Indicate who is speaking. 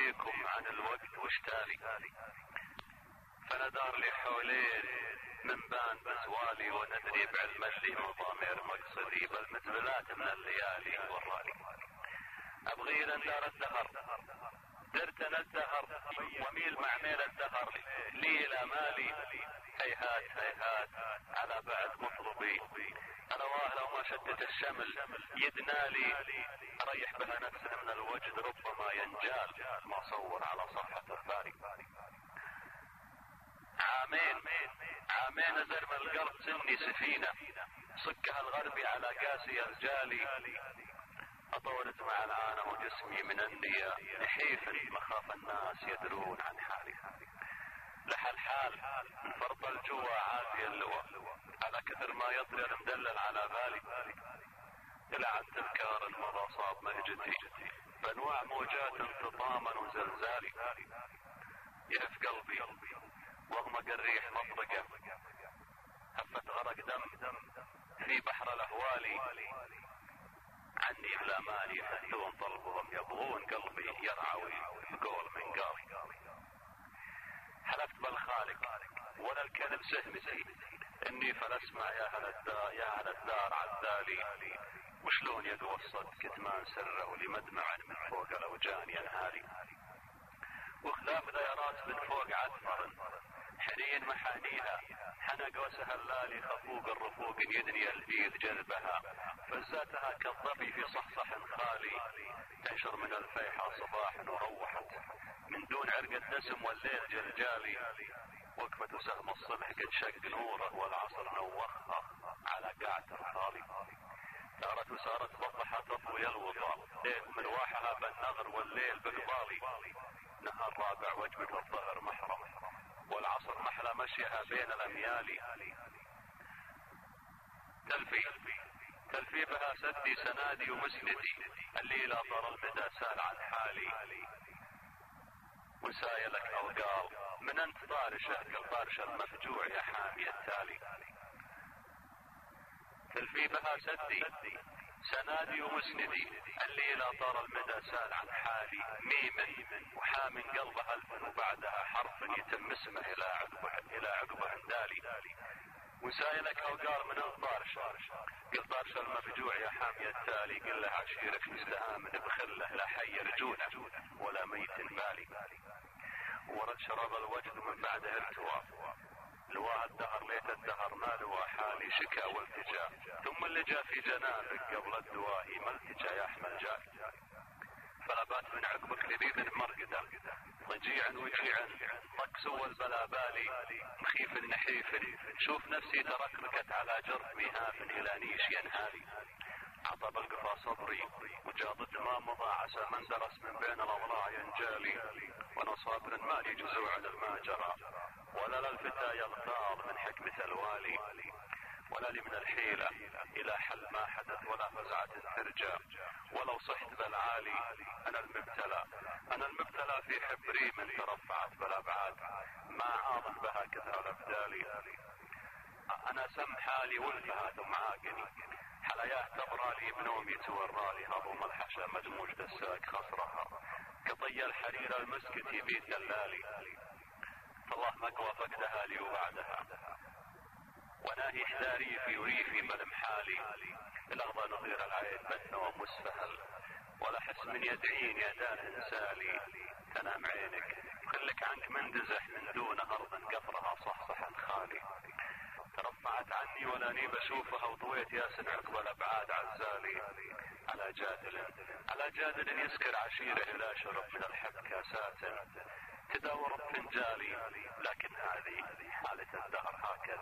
Speaker 1: بيكم عن الوقت واشتالي، فندار لي حولين من بان بزوالي، وندري بعلم اللي مضامير مقصدي، بل متبلات من الليالي وراني. ابغي لندار الدهر درت انا الدهر، وميل مع ميل الدهر لي الى مالي. هيهات هيهات على بعد مطلبي، انا لو ما شدت الشمل يدنالي، اريح بها نفسي من الوجد ربما ينجال، ما صور على صفحة الباري. عامين ازر من القلب سني سفينة، صكها الغربي على قاسي رجالي، اطورت مع العانة وجسمي من النية نحيف مخاف الناس يدرون عن حالي. لح الحال من فرط الجوع عافية اللوى، على كثر ما يطري المدلل على بالي، إلى عن تذكار المضى صاب مهجتي، بانواع موجات انتظاما وزلزالي. يهف قلبي واغمق الريح مطرقة، هفت غرق دم في بحر الاهوالي، عني بلا مال يحثون طلبهم، يبغون قلبي يرعوي بقول من قال. حلفت بالخالق ولا الكذب سهمتي، اني فلاسمع يا اهل الدار عذالي، وشلون يقوى الصدق كتمان سره ولمدمع من فوق الاوجان ينهالي. وخلاف ديارات من فوق عثمر حنين محانيها، حنق وسهلالي خفوق الرفوق يدني البيد جنبها، فزاتها كالظبي في صحصح خالي، تنشر من الفيحة صباح وروحت من دون عرق الدسم والليل جلجالي. وقفة سهم الصبح قد شق نوره والعصر نوخها على قاعة الخالي، سارت وسارت بطحة تطوي الوطى، ليل مرواحها بالنغر والليل بقبالي. نهار رابع وجبة الظهر محرم، والعصر محلى مشيها بين الاميال. تلفي بها سدي سنادي ومسندي، اللي لا طر المدى سال عن حالي، وسايلك اوقال من انت طارشه كالطارش المفجوع يا حامي التالي. تلفي بها سدي سنادي ومسندي، اللي لا طر المدى سال عن حالي، ميم وحام قلبها الف وبعدها حرف يتم اسمه الى عقبه اندالي. وسايلك اوقال من الطارشه قلطارش المفجوع يا حامي التالي، قل له عشيرك مستآمن بخله، لا حي رجوله ولا ميت بالي. ورد شرب الوجد من بعده ارتوى، لواء الدهر ليت الدهر ما لوى حالي، شكا والتجا ثم اللي جاء في جنابك قبل الدواء ما التجا يا احمد جاك. فلبات من عقبك لذيذ مرقدة، ضجيعا وجيعا طقس والبلا بالي، مخيف نحيف شوف نفسي تركركت على جرف مهاف الى نيش ينهالي. عطب القفا صبري وجاضد ما مضى، عسى من درس من بين الاضلاع ينجالي، وانا صابر ما لي جزوع ما جرى، ولا للفتى يغتاظ من حكمة الوالي، ولا لي من الحيلة الى حل ما حدث ولا فزعة ترجى، ولو صحت بالعالي انا المبتلى في حبري من ترفعت بالابعاد، ما عاض بها كثر الابدالي. انا سم حالي ولفها ثم عاقني، حلاياه تبرالي بنومي تورالي، هضم الحشا مدموج دساك خصرها، كطي الحرير المسكتي بيت دلالي. الله مقوى فقدها لي وبعدها، وناهي حذاري في وريفي ملم حالي، الاغضى نظير العين بالنوم مسفهل، ولا حس من يدعين يا دان انسالي. تنام عينك خلك عنك مندزح من دون ارض قفرها صحصحا خالي، ترفعت عني ولا ني بشوفها، وطويت ياسن عقب الابعاد عزالي. على جادل يسكر عشيره لا شرب من الحب كاسات، تداور بفنجالي، لكن هذه حالة الدهر هكذا.